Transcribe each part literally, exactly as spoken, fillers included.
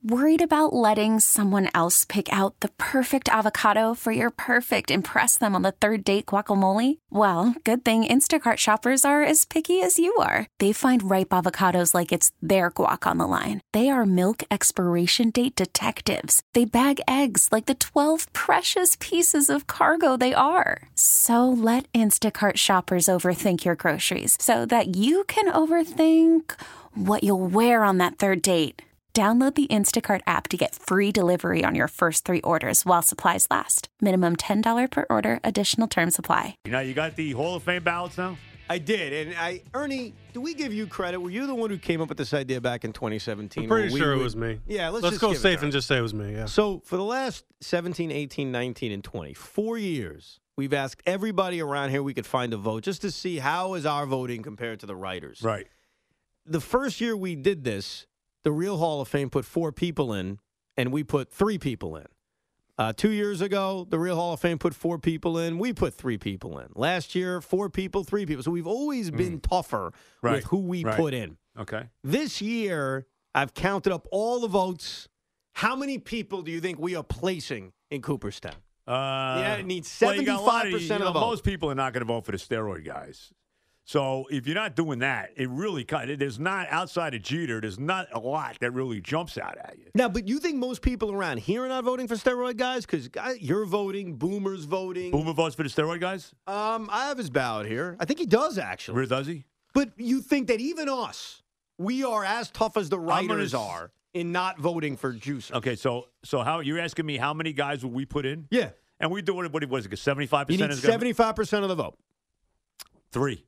Worried about letting someone else pick out the perfect avocado for your perfect impress them on the third date guacamole? Well, good thing Instacart shoppers are as picky as you are. They find ripe avocados like it's their guac on the line. They are milk expiration date detectives. They bag eggs like the twelve precious pieces of cargo they are. So let Instacart shoppers overthink your groceries so that you can overthink what you'll wear on that third date. Download the Instacart app to get free delivery on your first three orders while supplies last. Minimum ten dollars per order. Additional terms apply. Now, you got the Hall of Fame ballots now? I did. And I, Ernie, do we give you credit? Were you the one who came up with this idea back in twenty seventeen? I'm pretty we sure would, it was me. Yeah, let's, let's just go give safe it and just say it was me. Yeah. So for the last seventeen, eighteen, nineteen, and twenty, four years, we've asked everybody around here we could find a vote just to see how is our voting compared to the writers. Right. The first year we did this, the real Hall of Fame put four people in, and we put three people in. Uh, two years ago, the real Hall of Fame put four people in. We put three people in. Last year, four people, three people. So we've always been mm. tougher right. with who we right. put in. Okay. This year, I've counted up all the votes. How many people do you think we are placing in Cooperstown? Uh, yeah, it needs well, seventy-five percent of, you know, of the vote. Most people are not going to vote for the steroid guys. So if you're not doing that, it really kind of, there's not, outside of Jeter, there's not a lot that really jumps out at you. Now, but you think most people around here are not voting for steroid guys? Because you're voting, Boomer's voting. Boomer votes for the steroid guys? Um, I have his ballot here. I think he does, actually. Where does he? But you think that even us, we are as tough as the writers gonna... are in not voting for Juicer. Okay, so so how you're asking me how many guys will we put in? Yeah. And we do it, what was it, seventy-five percent? You need seventy-five percent of the vote. Three.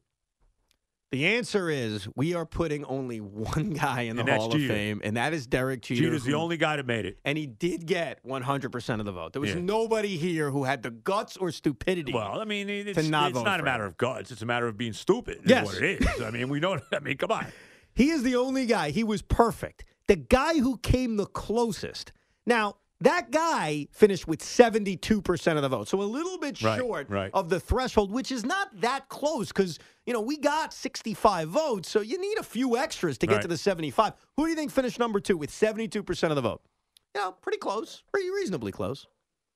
The answer is we are putting only one guy in the and Hall of Jeter. Fame, and that is Derek Jeter. Jeter's who, the only guy that made it. And he did get one hundred percent of the vote. There was yeah. nobody here who had the guts or stupidity. Well, I mean, it's, to not, it's vote not a for matter him. of guts. It's a matter of being stupid. Is Yes. what it is. I mean, we know. I mean, come on. He is the only guy. He was perfect. The guy who came the closest. Now, that guy finished with seventy-two percent of the vote. So a little bit right, short right. of the threshold, which is not that close because, you know, we got sixty-five votes. So you need a few extras to get right. to the seventy-five. Who do you think finished number two with seventy-two percent of the vote? You know, pretty close. Pretty reasonably close.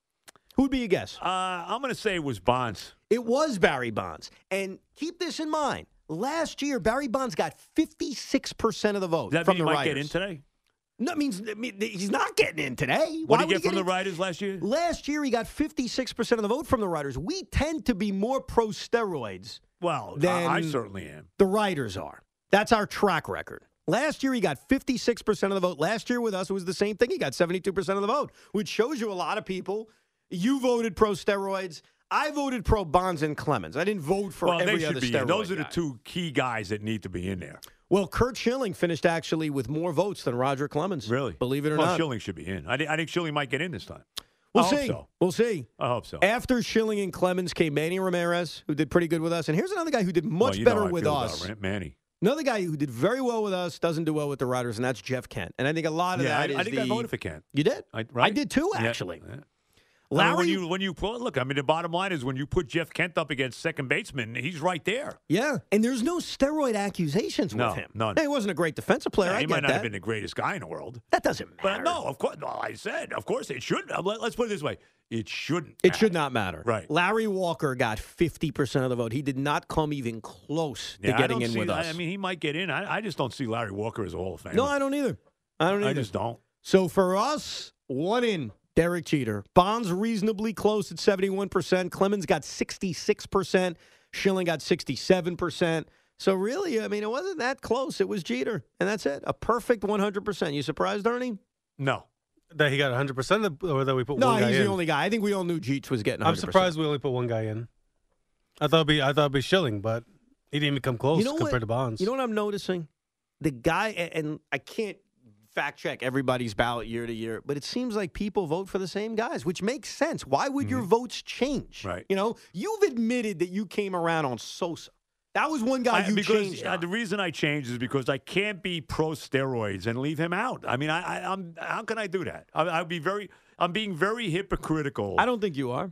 Who would be your guess? Uh, I'm going to say it was Bonds. It was Barry Bonds. And keep this in mind. Last year, Barry Bonds got fifty-six percent of the vote Does that from mean the he might writers. get in today? No, it means, it means he's not getting in today. What Why did he would get from in? the writers last year? Last year, he got fifty-six percent of the vote from the writers. We tend to be more pro steroids Well, than I, I certainly am. the writers are. That's our track record. Last year, he got fifty-six percent of the vote. Last year with us, it was the same thing. He got seventy-two percent of the vote, which shows you a lot of people. You voted pro steroids. I voted pro Bonds and Clemens. I didn't vote for well, every they should other be steroid in. Those are guy. the two key guys that need to be in there. Well, Kurt Schilling finished actually with more votes than Roger Clemens. Really? Believe it or well, not. Schilling should be in. I, I think Schilling might get in this time. We'll I see. Hope so. We'll see. I hope so. After Schilling and Clemens came Manny Ramirez, who did pretty good with us. And here's another guy who did much well, you better know how I with feel us. About Manny. Another guy who did very well with us, doesn't do well with the Riders, and that's Jeff Kent. And I think a lot of yeah, that I, is I think the, I voted for Kent. You did? I, right? I did too, Yeah, actually. yeah. Larry, I mean, when you when you put, look, I mean, the bottom line is when you put Jeff Kent up against second baseman, he's right there. yeah, and there's no steroid accusations No, with him. none. Now, he wasn't a great defensive player. Yeah, I he get might not that. have been the greatest guy in the world. That doesn't matter. But no, of course, no, I said, of course it should. Let, let's put it this way: it shouldn't. It matter. should not matter. Right. Larry Walker got fifty percent of the vote. He did not come even close to Yeah, I getting don't in see with that. us. I mean, he might get in. I, I just don't see Larry Walker as a Hall of Famer. no, I don't either. I don't either. I just don't. So for us, one in. Derek Jeter. Bonds reasonably close at seventy-one percent. Clemens got sixty-six percent. Schilling got sixty-seven percent. So really, I mean, it wasn't that close. It was Jeter, and that's it. A perfect one hundred percent. You surprised, Ernie? No. That he got one hundred percent or that we put No, one guy he's in? the only guy. I think we all knew Jeets was getting one I'm hundred percent. surprised we only put one guy in. I thought it'd be I thought it'd be Schilling, but he didn't even come close You know compared what? to Bonds. You know what I'm noticing? The guy, and I can't fact check everybody's ballot year to year, but it seems like people vote for the same guys, which makes sense. Why would mm-hmm. your votes change? Right. You know, you've admitted that you came around on Sosa. That was one guy I, you because, changed. Uh, on. the reason I changed is because I can't be pro steroids and leave him out. I mean, I, I, I'm how can I do that? I, I'd be very. I'm being very hypocritical. I don't think you are.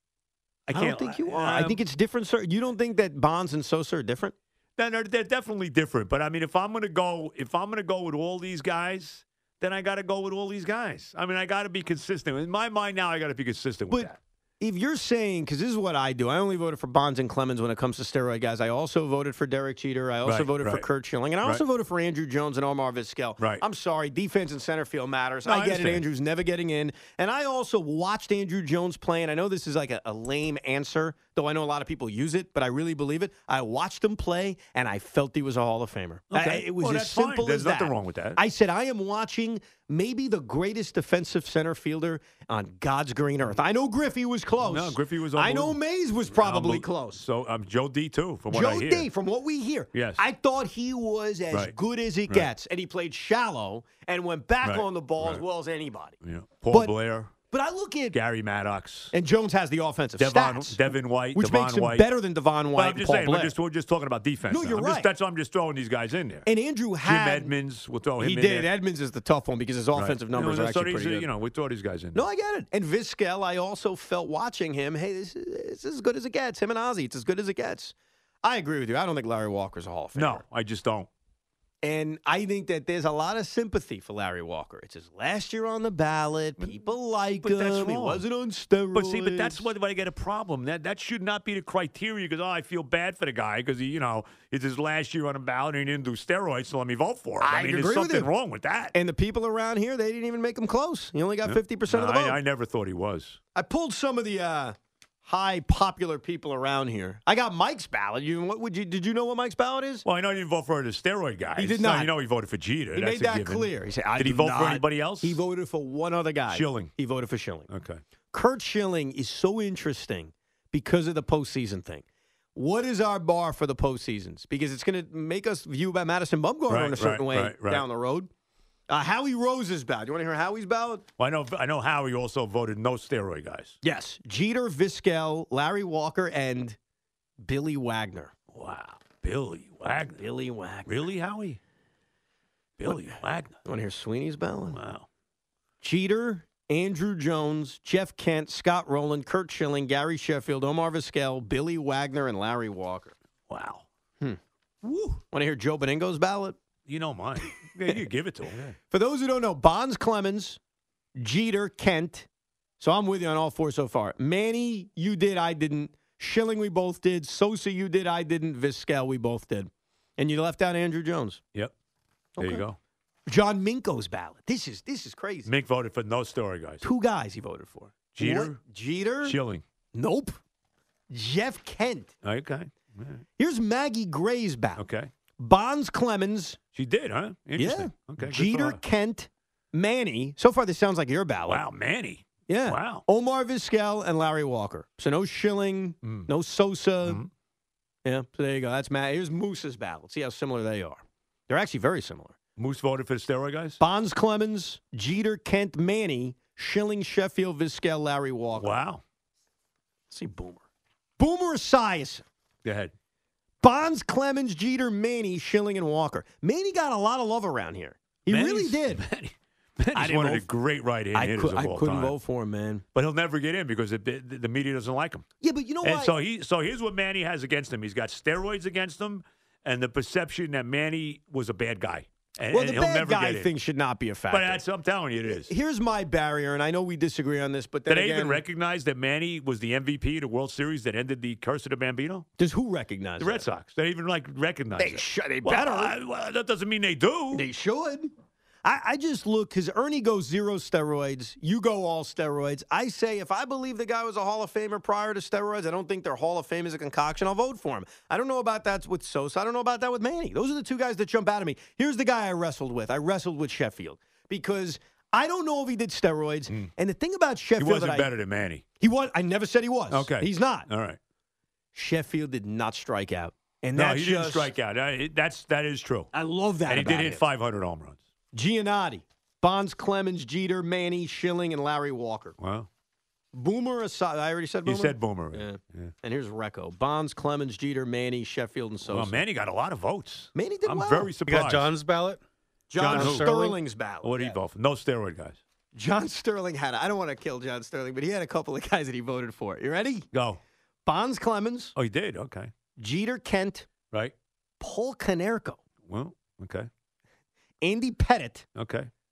I, I can't, don't think you are. Um, I think it's different, sir. You don't think that Bonds and Sosa are different? No, they're, they're definitely different. But I mean, if I'm going to go, if I'm going to go with all these guys, then I got to go with all these guys. I mean, I got to be consistent. In my mind now, I got to be consistent with But- that. If you're saying, because this is what I do, I only voted for Bonds and Clemens when it comes to steroid guys. I also voted for Derek Jeter. I also Right, voted for right. Kurt Schilling. And I also Right. voted for Andrew Jones and Omar Vizquel. Right. I'm sorry, defense and center field matters. No, I I get it. understand. Andrew's never getting in. And I also watched Andrew Jones play, and I know this is like a, a lame answer, though I know a lot of people use it, but I really believe it. I watched him play, and I felt he was a Hall of Famer. Okay. I- it was Well, as that's fine. simple There's as nothing that. wrong with that. I said, I am watching maybe the greatest defensive center fielder on God's green earth. I know Griffey was close. No, Griffey was I know unbelievable. Mays was probably Unbel- close. So um, Joe D, too, from what Joe I hear. D, from what we hear, Yes. I thought he was as Right. good as it Right. gets, and he played shallow and went back Right. on the ball as Right. well as anybody. Yeah. Paul But- Blair, But I look at Gary Maddox, and Jones has the offensive Devon, stats, Devin White, which Devon makes him White. better than Devon But White I'm and just Paul saying, Blair. we're just, we're just talking about defense. No, now. you're I'm just- right. That's why I'm just throwing these guys in there. And Andrew Jim had Edmonds, we'll throw him he in did. there. Edmonds is the tough one because his offensive Right. numbers you know, are so actually these, pretty uh, good. You know, we throw these guys in. No, I get it. And Vizquel, I also felt watching him. Hey, this is, this is as good as it gets. Him and Ozzie, it's as good as it gets. I agree with you. I don't think Larry Walker's a Hall of Famer. No, I just don't. And I think that there's a lot of sympathy for Larry Walker. It's his last year on the ballot. People like but him. that's He wrong. wasn't on steroids. But see, but that's what when I get a problem. That that should not be the criteria because oh, I feel bad for the guy because he, you know, it's his last year on the ballot and he didn't do steroids, so let me vote for him. I, I mean, agree there's with something you. wrong with that. And the people around here, they didn't even make him close. He only got fifty percent No, of the vote. I, I never thought he was. I pulled some of the uh, high popular people around here. I got Mike's ballot. You what would you did you know what Mike's ballot is? Well, I know he didn't vote for the steroid guy. He did No, not. you know he voted for Jeter. He That's made a that given. clear. He said, I Did he do vote not. for anybody else? He voted for one other guy. Schilling. He voted for Schilling. Okay. Kurt Schilling is so interesting because of the postseason thing. What is our bar for the postseasons? Because it's going to make us view about Madison Bumgarner Right, in a certain right, way right, right. down the road. Uh, Howie Rose's ballot. You want to hear Howie's ballot? Well, I know. I know Howie also voted no steroid guys. Yes. Jeter, Vizquel, Larry Walker, and Billy Wagner. Wow, Billy Wagner. Billy Wagner. Really, Howie? Billy Wagner. You want to hear Sweeney's ballot? Wow. Jeter, Andrew Jones, Jeff Kent, Scott Rowland, Kurt Schilling, Gary Sheffield, Omar Vizquel, Billy Wagner, and Larry Walker. Wow. Hmm. Woo. Want to hear Joe Beningo's ballot? You know mine. Yeah, you give it to him. Yeah. For those who don't know, Bonds, Clemens, Jeter, Kent. So I'm with you on all four so far. Manny, you did, I didn't. Schilling, we both did. Sosa, you did, I didn't. Vizquel, we both did. And you left out Andrew Jones. Yep. There Okay. you go. John Minko's ballot. This is this is crazy. Mink voted for no steroid guys. Two guys he voted for. Jeter? What? Jeter? Schilling. Nope. Jeff Kent. Okay. All right. Here's Maggie Gray's ballot. Okay. Bonds, Clemens. She did, huh? Interesting. Yeah. Okay. good for Jeter, her. Kent, Manny. So far, this sounds like your ballot. Wow, Manny. Yeah. Wow. Omar Vizquel and Larry Walker. So no Schilling, Mm. no Sosa. Mhm. Yeah. So there you go. That's Matt. Here's Moose's ballot. See how similar they are. They're actually very similar. Moose voted for the steroid guys? Bonds, Clemens, Jeter, Kent, Manny, Schilling, Sheffield, Vizquel, Larry Walker. Wow. Let's see Boomer. Boomer Esiason. Go ahead. Bonds, Clemens, Jeter, Manny, Schilling, and Walker. Manny got a lot of love around here. He really Manny's- did. Manny, I Manny's didn't one of vote the f- great right-hand I, hitters could, of I all couldn't time. vote for him, man. But he'll never get in because it, the, the media doesn't like him. Yeah, but you know And what? so he, so here's what Manny has against him. He's got steroids against him, and the perception that Manny was a bad guy, and, well, and the he'll bad never guy get in. thing should not be a factor. But that's, I'm telling you, it is. Here's my barrier, and I know we disagree on this, but then Did they again, even recognize that Manny was the M V P of the World Series that ended the curse of the Bambino? does who recognize The that? Red Sox. They even like recognize They it. should. They Well, better. I- well, that doesn't mean they do. They should. I, I just look because Ernie goes zero steroids. You go all steroids. I say if I believe the guy was a Hall of Famer prior to steroids, I don't think their Hall of Fame is a concoction. I'll vote for him. I don't know about that with Sosa. I don't know about that with Manny. Those are the two guys that jump out at me. Here's the guy I wrestled with. I wrestled with Sheffield because I don't know if he did steroids. And the thing about he Sheffield, wasn't that I, better than Manny. he was. I never said he was. Okay. he's not. All right. Sheffield did not strike out, and No, that's he didn't just- strike out. Uh, it- That's that is true. I love that. And he did about hit him. five hundred home runs. Giannotti, Bonds, Clemens, Jeter, Manny, Schilling, and Larry Walker. Wow. Boomer aside, I already said Boomer. You said Boomer. Yeah. Yeah. And here's Recco. Bonds, Clemens, Jeter, Manny, Sheffield, and Sosa. Well, Manny got a lot of votes. Manny did I'm well. very You surprised. got John's ballot? John, John who? Sterling's ballot. What did he vote for? No steroid guys. John Sterling had, I don't want to kill John Sterling, but he had a couple of guys that he voted for. You ready? Go. Bonds, Clemens, Oh, he did? Okay. Jeter, Kent, Right. Paul Konerko, Well, okay. Andy Pettit, Okay.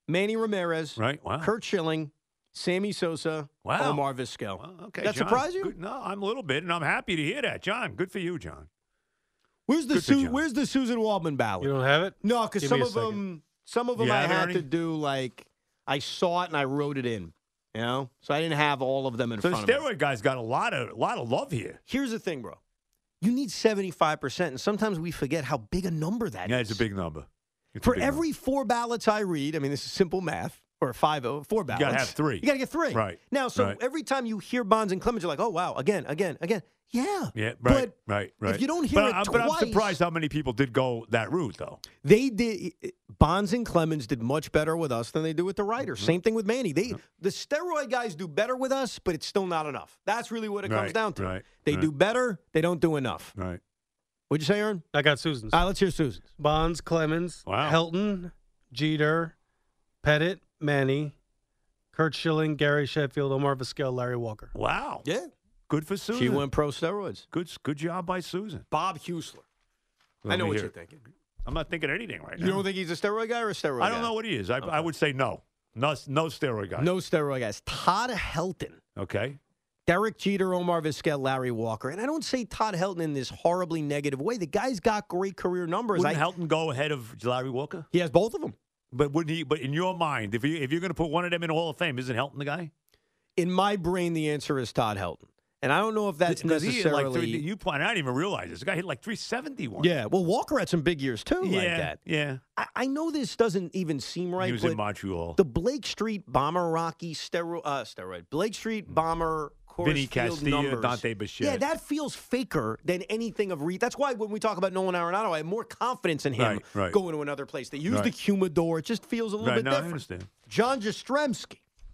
Manny Ramirez, Right. Wow. Kurt Schilling, Sammy Sosa, Wow. Omar Vizquel. Well, okay, That John. surprise you? Good. No, I'm a little bit, and I'm happy to hear that, John. Good for you, John. Where's the Good for Su- John. Where's the Susan Waldman ballot? You don't have it? No, because Give some me a of second. them, some of them You I have it, had Ernie? to do like I saw it and I wrote it in. You know, so I didn't have all of them in So the front of me. steroid guys got a lot of lot of love here. Here's the thing, bro. You need seventy-five percent, and sometimes we forget how big a number that is. Yeah, it's a big number. It's a For big every four ballots I read, I mean, this is simple math, or five, oh, four ballots. gotta have three. You got to get three. Right. Now, so Right. every time you hear Bonds and Clemens, you're like, oh, wow, again, again, again. Yeah. number. Yeah, right, But right, right. if you don't hear but, it I'm- but I'm twice- surprised how many people did go that route, though. They did. Bonds and Clemens did much better with us than they do with the writers. Mm-hmm. Same thing with Manny. They the steroid guys do better with us, but it's still not enough. That's really what it comes Right, down to. right, They right. do better. They don't do enough. Right. What'd you say, Aaron? I got Susan's. All right, let's hear Susan's. Bonds, Clemens, Wow. Helton, Jeter, Pettit, Manny, Kurt Schilling, Gary Sheffield, Omar Vizquel, Larry Walker. Wow. Yeah. Good for Susan. She went pro steroids. Good, good job by Susan. Bob Husler. Let I know me what hear you're it. thinking. I'm not thinking anything right You now. don't think he's a steroid guy or a steroid guy? I don't know what he is. I, I would say no. No, no steroid guy. No steroid guys. Todd Helton. Okay. Derek Jeter, Omar Vizquel, Larry Walker. And I don't say Todd Helton in this horribly negative way. The guy's got great career numbers. Wouldn't I, Helton go ahead of Larry Walker? he has both of them. But wouldn't he? But in your mind, if you if you're going to put one of them in the Hall of Fame, isn't Helton the guy? In my brain, the answer is Todd Helton. And I don't know if that's 'Cause he hit like necessarily. three, you point. I didn't even realize this. The guy hit like three seventy one. Yeah, well, Walker had some big years too, yeah, like that. yeah. I, I know this doesn't even seem right, he was but in Montreal. the Blake Street Bomber Rocky steroid, uh, steroid, Blake Street Bomber, Coors Vinny Field Castilla, numbers. Dante Bichette. Yeah, that feels faker than anything of Reed. That's why when we talk about Nolan Arenado, I have more confidence in him Right, right. going to another place. They use Right. the humidor; it just feels a little Right, bit no, I different. understand. John Jastrzemski,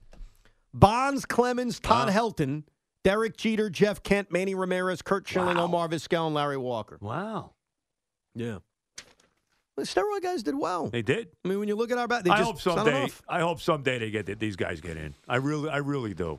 Bonds, Clemens, Todd Wow. Helton, Derek Jeter, Jeff Kent, Manny Ramirez, Kurt Schilling, Wow. Omar Vizquel, and Larry Walker. Wow, Yeah. The steroid guys did well. they did. I mean, when you look at our bat, they I just, hope it's not someday. enough. I hope someday they get these guys get in. I really, I really do.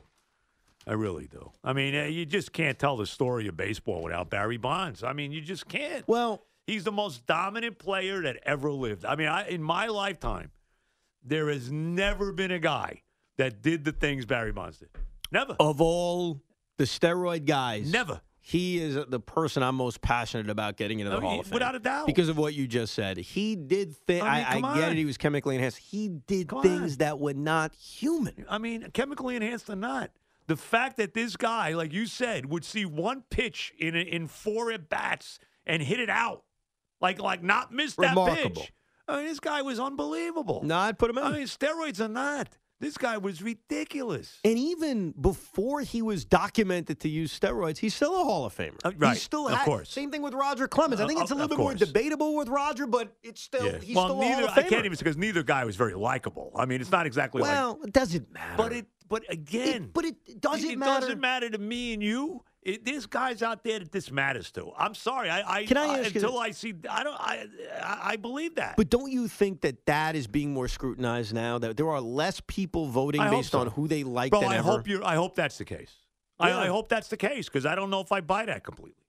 I really do. I mean, uh, you just can't tell the story of baseball without Barry Bonds. I mean, you just can't. Well, He's the most dominant player that ever lived. I mean, I, in my lifetime, there has never been a guy that did the things Barry Bonds did. Never. of all the steroid guys, Never. he is the person I'm most passionate about getting into the I mean, Hall of Fame. without a doubt. Because of what you just said. He did things. I mean, I, come I get on. it. He was chemically enhanced. He did Come things on. that were not human. I mean, chemically enhanced or not, the fact that this guy, like you said, would see one pitch in in four at bats and hit it out, like like not miss that Remarkable. pitch. I mean, this guy was unbelievable. No, I'd put him in. I mean, steroids or not, this guy was ridiculous. And even before he was documented to use steroids, he's still a Hall of Famer. Uh, right, He still of had, course. Same thing with Roger Clemens. I think Uh, it's a of- little of bit more course. debatable with Roger, but it's still Yeah. he's well, still a Hall neither of Famer. I can't even because neither guy was very likable. I mean, it's not exactly like. well, it doesn't matter. But it, but again, It- but it doesn't it matter. doesn't matter to me and you. It, there's guys out there that this matters to. I'm sorry. I, I, Can I ask you until this? I see, I don't. I, I, I believe that. But don't you think that that is being more scrutinized now? That there are less people voting I hope based so. on who they like Bro, than I ever? hope you. I hope that's the case. I, Yeah. I hope that's the case because I don't know if I buy that completely.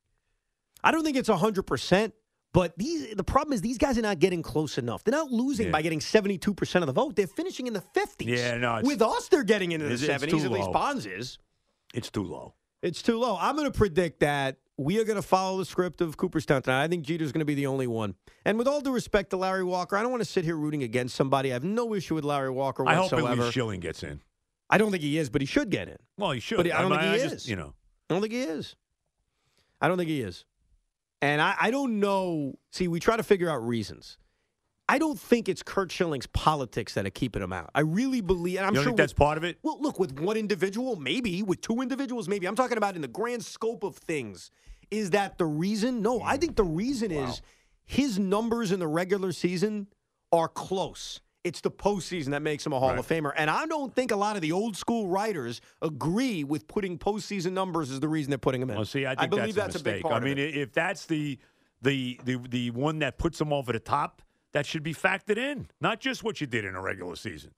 I don't think it's one hundred percent, but these the problem is these guys are not getting close enough. They're not losing Yeah. by getting seventy-two percent of the vote. They're finishing in the fifties. Yeah, no, it's- With us, they're getting into the It's- it's seventies, too at least low. Bonds is. It's too low. It's too low. I'm going to predict that we are going to follow the script of Cooperstown tonight. I think Jeter's going to be the only one. And with all due respect to Larry Walker, I don't want to sit here rooting against somebody. I have no issue with Larry Walker I hope whatsoever. at least Schilling gets in. I don't think he is, but he should get in. Well, he should. But I don't mean, think he I is. Just, you know, I don't think he is. I don't think he is. And I, I don't know. See, we try to figure out reasons. I don't think it's Kurt Schilling's politics that are keeping him out. I really believe, and I'm you don't sure think that's with- part of it? Well, look, with one individual, maybe. With two individuals, maybe. I'm talking about in the grand scope of things. Is that the reason? No, I think the reason is his numbers in the regular season are close. It's the postseason that makes him a Hall Right. of Famer. And I don't think a lot of the old school writers agree with putting postseason numbers as the reason they're putting him in. Well, see, I think believe that's, that's a a big mistake. part I of mean, it. if that's the the the the one that puts them over the top, that should be factored in, not just what you did in a regular season.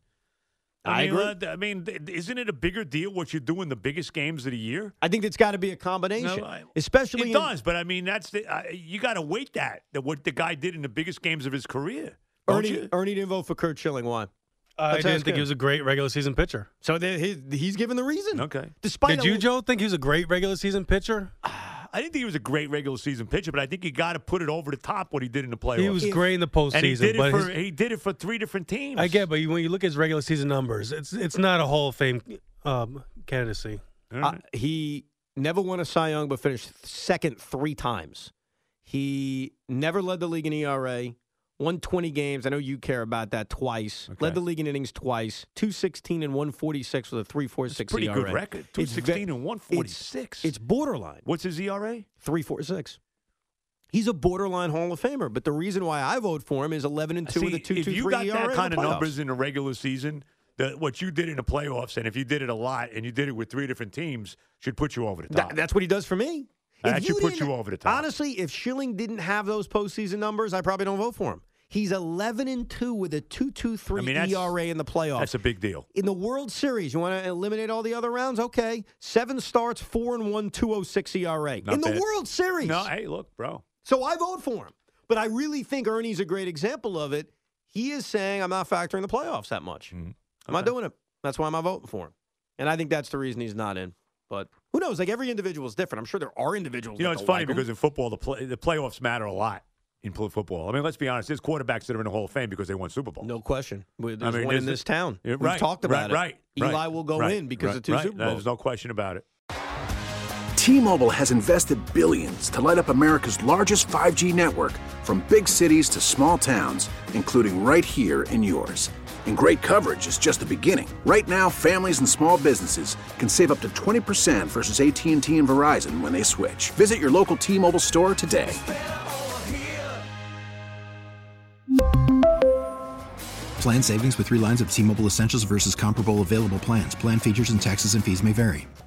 I mean, agree. uh, I mean, th- isn't it a bigger deal what you do in the biggest games of the year? I think it's got to be a combination, No, I- especially It in- does, but I mean, that's the uh, you got to weight that that what the guy did in the biggest games of his career. Don't Ernie. you? Ernie didn't vote for Kurt Schilling. Why? I Let's didn't ask think him. he was a great regular season pitcher. So the, he, he's given the reason. Okay. Despite Did you, a- Joe, think he was a great regular season pitcher? I didn't think he was a great regular season pitcher, but I think you got to put it over the top what he did in the playoffs. He was If- great in the postseason. and he did it but for his, he did it for three different teams. I get, but when you look at his regular season numbers, it's it's not a Hall of Fame um, candidacy. All Uh, right. he never won a Cy Young, but finished second three times. He never led the league in E R A. Won twenty games. I know you care about that twice. Okay. Led the league in innings twice. two sixteen and one forty-six with a three forty-six Pretty E R A. good record. Two It's sixteen ve- and one forty-six. It's borderline. What's his E R A? three forty-six. He's a borderline Hall of Famer, but the reason why I vote for him is eleven and two See, with a two if two you three got E R A that kind in of the playoffs. numbers in the regular season, the, what you did in the playoffs, and if you did it a lot, and you did it with three different teams, should put you over the top. That- that's what he does for me. That If should put didn't- you over the top. Honestly, if Schilling didn't have those postseason numbers, I probably don't vote for him. He's eleven and two with a two two three I mean, that's- E R A in the playoffs. That's a big deal. In the World Series, you want to eliminate all the other rounds? Okay. Seven starts, four and one, two oh six E R A. Not in the bad. World Series. No, hey, look, bro. So I vote for him. But I really think Ernie's a great example of it. He is saying, I'm not factoring the playoffs that much. Mhm. I'm not Okay. doing it. That's why I'm not voting for him. And I think that's the reason he's not in. But who knows? Like, every individual is different. I'm sure there are individuals You know, that it's don't funny like him. because in football, the play, the playoffs matter a lot in pl- football. I mean, let's be honest. There's quarterbacks that are in the Hall of Fame because they won Super Bowls. No question. There's I mean, one in there's- this town. Yeah, We've right, talked about right, it. right, Eli right, will go right, in because right, of two right. Super Bowls. There's no question about it. T-Mobile has invested billions to light up America's largest five G network, from big cities to small towns, including right here in yours. And great coverage is just the beginning. Right now, families and small businesses can save up to twenty percent versus A T and T and Verizon when they switch. Visit your local T-Mobile store today. Plan savings with three lines of T-Mobile Essentials versus comparable available plans. Plan features and taxes and fees may vary.